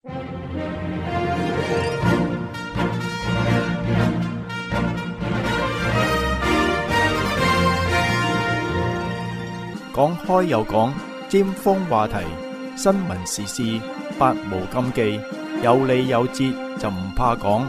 講開又講，尖鋒話題，新聞時事，百無禁忌，有理有節就唔怕講。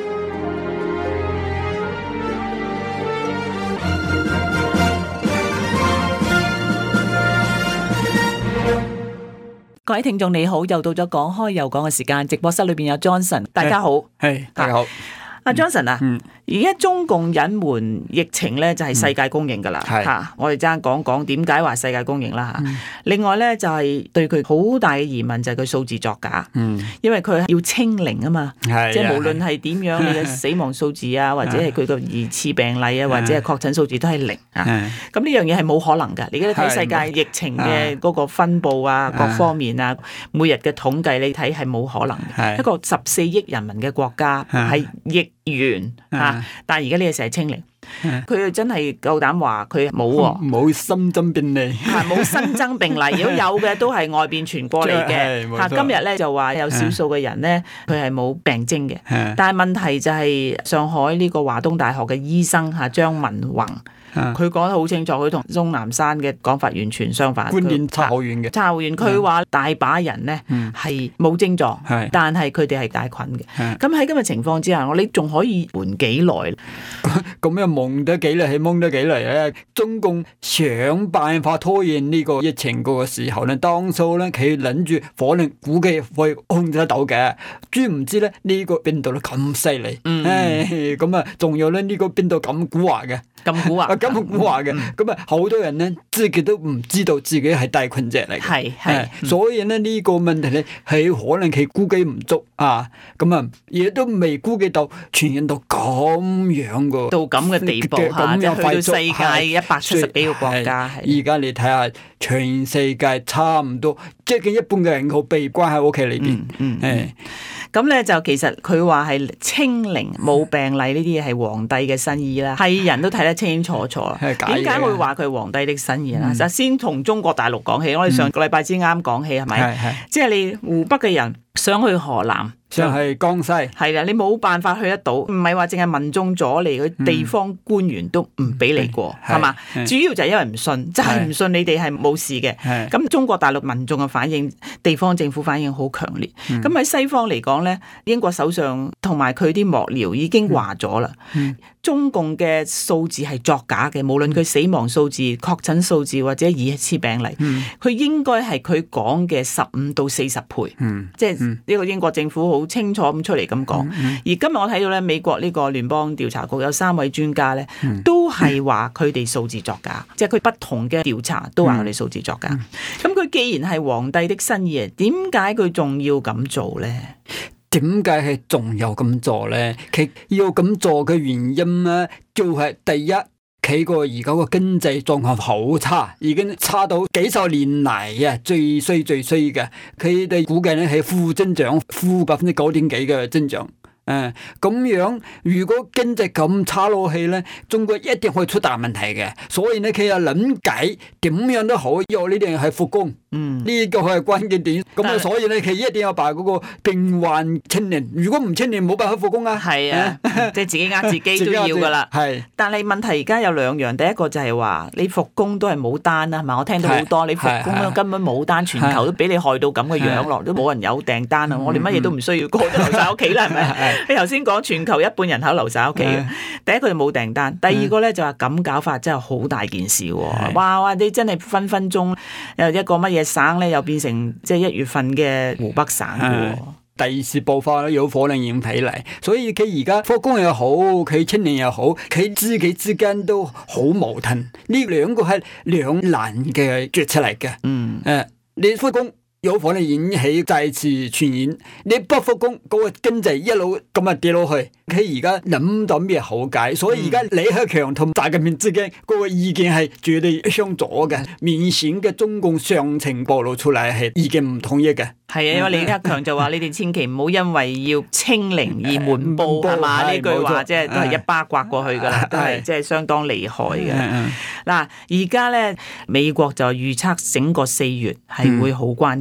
各位聽眾你好，又到咗講開又講嘅時間，直播室裏邊有 Johnson， 大家好， 係大家好。 阿 Johnson 啊，而家中共隱瞞疫情咧就係世界公認噶啦吓，我哋陣間講講點解話世界公認啦吓。另外咧就係對佢好大嘅疑問就係佢數字作假，因為佢要清零啊嘛，即係無論係點樣你嘅死亡數字啊，或者係佢個疑似病例啊，或者係確診數字都係零啊。咁呢樣嘢係冇可能噶。你而家睇世界疫情嘅嗰個分佈啊，各方面啊，每日嘅統計你睇係冇可能嘅。一個14億人民嘅國家係疫源吓，但係而家呢個成日清零，佢真係夠膽話佢冇新增病例， 冇新增病例，如果有嘅都係外邊傳過嚟嘅吓。今日咧就話有少數嘅人咧，佢係冇病徵嘅，但係問題就係上海呢個華東大學嘅醫生吓張文宏。佢講得好清楚，佢同鍾南山嘅講法完全相反， 觀念差好遠嘅。 差好遠，佢話大把人咧係冇症狀，但係佢哋係帶菌嘅。咁喺今日情況之下，你仲可以瞞幾耐？ 咁樣蒙得幾耐係蒙得幾耐咧？中共想辦法拖延呢個疫情嗰個時候咧，當初咧佢諗住可能估計會控制得到嘅，知唔知咧呢個病毒咧咁犀利？咁啊，仲有咧呢個病毒咁蠱惑嘅。咁蠱惑嘅，咁啊好多人咧自己都唔知道自己係帶菌者嚟嘅，係，所以咧呢個問題咧係可能佢估計唔足啊，咁啊亦都未估計到傳染到咁樣個， 到咁嘅地步嚇，即係去到世界170幾個國家。 而家你睇下全世界差唔多，即係一半嘅人口被關喺屋企裏邊， 咁咧就其實佢話係清零冇病例呢啲嘢係皇帝嘅新意啦，係人都睇得清清楚楚啦。點解會話佢係皇帝的新意啦？就先從中國大陸講起，我哋上個禮拜先啱講起係咪？即係你湖北嘅人想去河南。 想去江西係啦，你冇辦法去得到，唔係話淨係民眾阻嚟，嗰地方官員都唔俾你過，係嘛？主要就係因為唔信，就係唔信你哋係冇事嘅。咁中國大陸民眾嘅反應，地方政府反應好強烈。咁喺西方嚟講咧，英國首相同埋佢啲幕僚已經話咗啦，中共嘅數字係作假嘅，無論佢死亡數字、確診數字或者疑似病例，佢應該係佢講嘅15到40倍。即係呢個英國政府好清楚咁出嚟咁講，而今日我睇到咧，美國呢個聯邦調查局有3位專家咧，都係話佢哋數字作假，即係佢不同嘅調查都話佢哋數字作假。咁佢既然係皇帝的新意，點解佢仲要咁做咧？ 點解係仲有咁做咧？佢要咁做嘅原因咧，就係第一。佢個而家個經濟狀況好差，已經差到幾十年嚟啊最衰嘅。佢哋估計咧係負增長，負9.幾%嘅增長。咁樣如果經濟咁差落去咧，中國一定會出大問題嘅。所以咧，佢又諗計點樣都好，要呢啲係復工。呢個係關鍵點。咁啊，所以咧，佢一定要把嗰個病患清零。如果唔清零，冇辦法復工啊。係啊， 即係自己呃自己都要噶啦。係。但係問題而家有2樣，第一個就係話你復工都係冇單啦，係嘛？我聽到好多你復工根本冇單，全球都俾你害到咁嘅樣落，都冇人有訂單啊！我哋乜嘢都唔需要，個個都留晒屋企啦，係咪？你頭先講全球1半人口留晒屋企嘅，第一個就冇訂單，第二個咧就話咁搞法真係好大件事喎！哇！你真係分分鐘有一個乜嘢省咧，又變成即係1月份嘅湖北省嘅。 第2次爆發有可能引起嚟，所以佢而家復工又好，佢清零又好，佢自己之間都好矛盾。呢2個係兩難嘅決策嚟嘅。你復工有可能引起再次傳染，你不復工嗰個經濟一路咁啊跌落去。佢而家諗到咩好解，所以而家李克強同習近平之間嗰個意見係絕對相左嘅，明顯嘅中共上層暴露出嚟係意見唔統一嘅。 係啊，因為李克強就話你哋千祈唔好因為要清零而瞞報係嘛？呢句話即係都係一巴刮過去噶啦，都係即係相當厲害嘅。嗱，而家咧美國就預測整個4月係會好關鍵。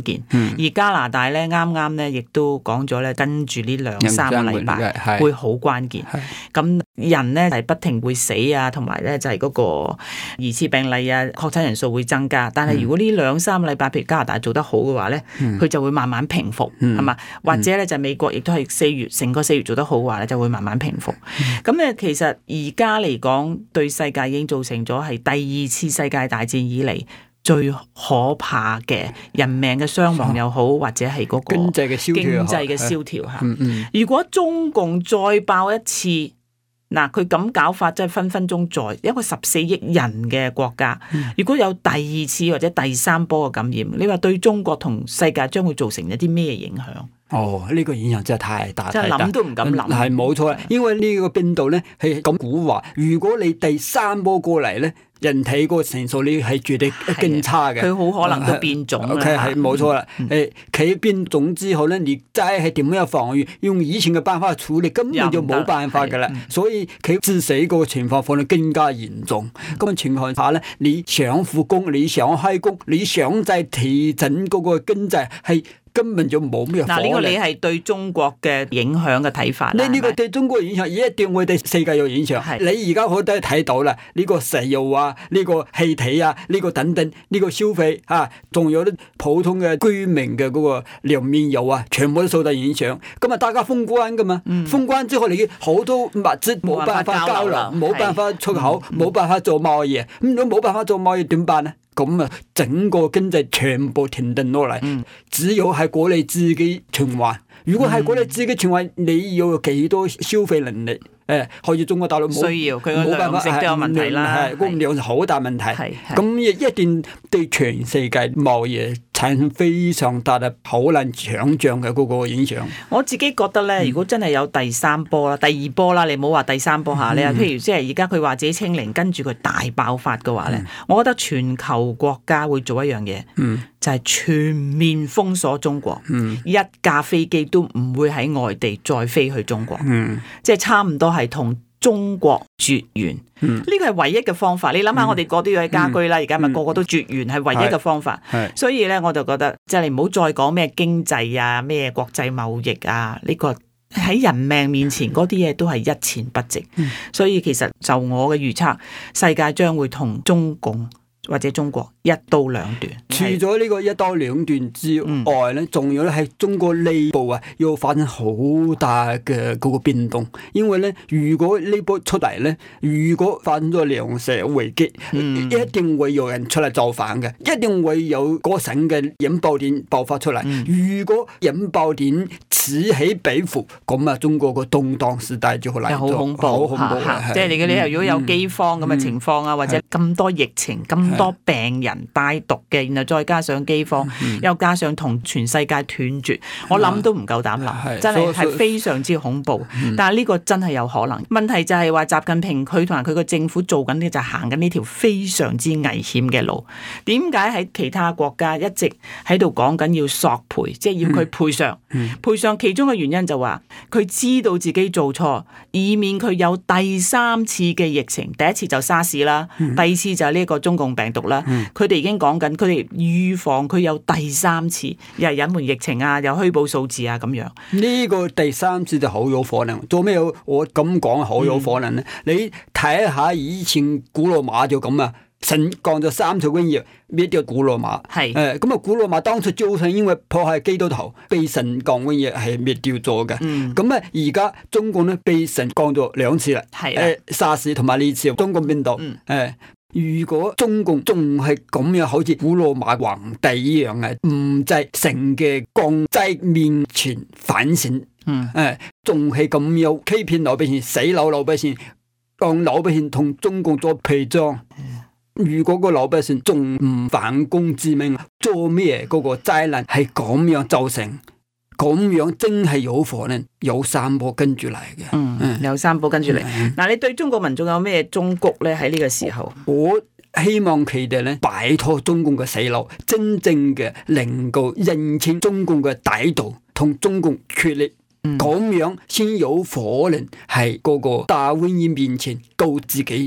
鍵。而加拿大咧啱啱咧亦都講咗咧，跟住呢2-3個禮拜會好關鍵。咁人咧係不停會死啊，同埋咧就係嗰個疑似病例啊、確診人數會增加。但係如果呢2-3個禮拜，譬如加拿大做得好嘅話咧，佢就會慢慢平復，係嘛？或者咧就美國亦都係4月成個4月做得好嘅話咧，就會慢慢平復。咁咧其實而家嚟講，對世界已經造成咗係第2次世界大戰以嚟最可怕嘅人命嘅傷亡又好，或者係嗰個經濟嘅蕭條嚇。如果中共再爆一次，嗱佢咁搞法，真係分分鐘在一個14億人嘅國家，如果有第2次或者第3波嘅感染，你話對中國同世界將會造成一啲咩影響？ 呢個影響真係太大， 真係諗都唔敢諗。 係冇錯，因為呢個病毒咧係咁估話，如果你第3波過嚟咧，人體個成數你係絕對更差嘅。 佢好可能都變種啦。 係冇錯啦。佢變種之後咧，你再係點樣防禦，用以前嘅辦法處理，根本就冇辦法㗎啦。所以佢致死個情況可能更加嚴重。咁嘅情況下咧，你想復工，你想開工，你想再提振嗰個經濟係。根本就冇咩火力。呢個你係對中國嘅影響嘅睇法啦。 呢個對中國影響一定會對世界有影響。你而家好多睇到啦，呢個石油啊，呢個氣體啊，呢個等等，呢個消費啊，仲有啲普通嘅居民嘅嗰個糧麵油啊，全部都受到影響。咁啊，大家封關噶嘛，封關之後你好多物質冇辦法交流，冇辦法出口，冇辦法做貿易，咁如果冇辦法做貿易點辦呢？咁啊，整個經濟全部停頓落嚟，只有係國內自己循環。如果係國內自己循環，你要有幾多消費能力？可以中國大陸冇需要，佢個糧食都有問題啦， 係供應好大問題。咁一定對全世界貿易產生非常大嘅好難想像嘅嗰個影響。 我自己覺得咧，如果真係有第3波啦、第2波啦，你唔好話第3波下咧，譬如即係而家佢話自己清零，跟住佢大爆發嘅話咧，我覺得全球國家會做一樣嘢，就係全面封鎖中國，一架飛機都唔會喺外地再飛去中國，即係差唔多係同中國絕緣。呢個係唯一嘅方法。你諗下，我哋個都要喺家居啦，而家咪個個都絕緣，係唯一嘅方法。所以咧，我就覺得即係你唔好再講咩經濟啊、咩國際貿易啊，呢個喺人命面前嗰啲嘢都係一錢不值。所以其實就我嘅預測，世界將會同中共或者中國一刀兩斷。 除咗呢個一刀兩斷之外咧，仲有咧係中國內部啊，要發生好大嘅嗰個變動。因為咧，如果呢波出嚟咧，如果發生咗糧食危機，一定會有人出嚟造反嘅，一定會有嗰省嘅引爆點爆發出嚟。如果引爆點此起彼伏，咁啊，中國個動盪時代就嚟咗， 好恐怖，好恐怖。即係你如果有饑荒咁嘅情況啊，或者咁多疫情、咁多病人帶毒嘅，然後再加上饑荒，又加上同全世界斷絕，我諗都唔夠膽諗，真係非常之恐怖。但係呢個真係有可能。問題就係話習近平佢同埋佢個政府做緊嘅就行緊呢條非常之危險嘅路。點解喺其他國家一直喺度講緊要索賠，即係要佢賠償？賠償其中嘅原因就話佢知道自己做錯，以免佢有第3次嘅疫情。第一次就沙士啦，第2次就係呢個中共病毒啦。佢哋已經講緊，佢哋預防佢有第3次，又係隱瞞疫情啊，又虛報數字啊咁樣。 呢個第3次就好有可能。做咩我咁講好有可能咧？你睇下以前古羅馬就咁啊，神降咗3次瘟疫，滅掉古羅馬。係咁啊，古羅馬當初就係因為破壞基督徒，被神降瘟疫係滅掉咗嘅。咁啊，而家中共咧被神降咗2次啦。係沙士同埋呢次中共病毒。如果中共仲係咁樣，好似古羅馬皇帝一樣啊，唔在神嘅降災面前反省，仲係咁樣欺騙老百姓、洗腦老百姓，讓老百姓同中共做陪葬。如果個老百姓仲唔反攻之命，做咩嗰個災難係咁樣造成？咁樣真係有可能有3波跟住嚟嘅， 有3波跟住嚟。嗱，你對中國民眾有咩忠告咧？喺呢個時候， 我希望佢哋咧擺脫中共嘅洗腦，真正嘅能夠認清中共嘅歹毒同中共決裂，咁樣先有可能係嗰個大瘟疫面前救自己。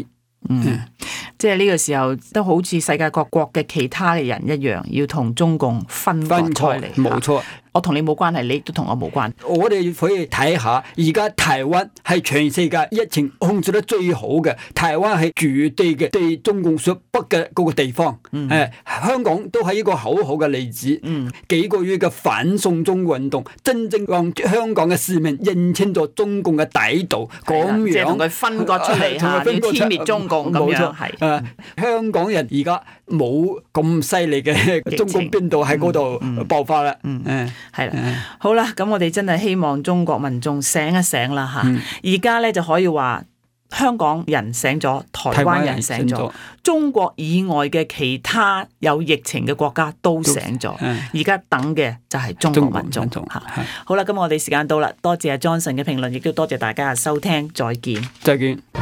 即係呢個時候都好似世界各國嘅其他嘅人一樣，要同中共分割開嚟。 冇錯。 我同你冇關係，你都同我冇關係。 我哋可以睇下，而家台灣係全世界疫情控制得最好嘅，台灣係絕對嘅對中共說不嘅嗰個地方。香港都係一個好好嘅例子。幾個月嘅反送中運動，真正讓香港嘅市民認清咗中共嘅底度，咁樣即係同佢分割出嚟嚇，要殲滅中共咁樣。係香港人而家冇咁犀利嘅中共邊度喺嗰度爆發啦。 係啦，好啦，咁我哋真係希望中國民眾醒一醒啦吓，而家咧就可以話香港人醒咗，台灣人醒咗，中國以外嘅其他有疫情嘅國家都醒咗，而家等嘅就係中國民眾吓。好啦，咁我哋時間到啦，多謝阿 Johnson 嘅評論，亦都多謝大家嘅收聽，再見。 再見。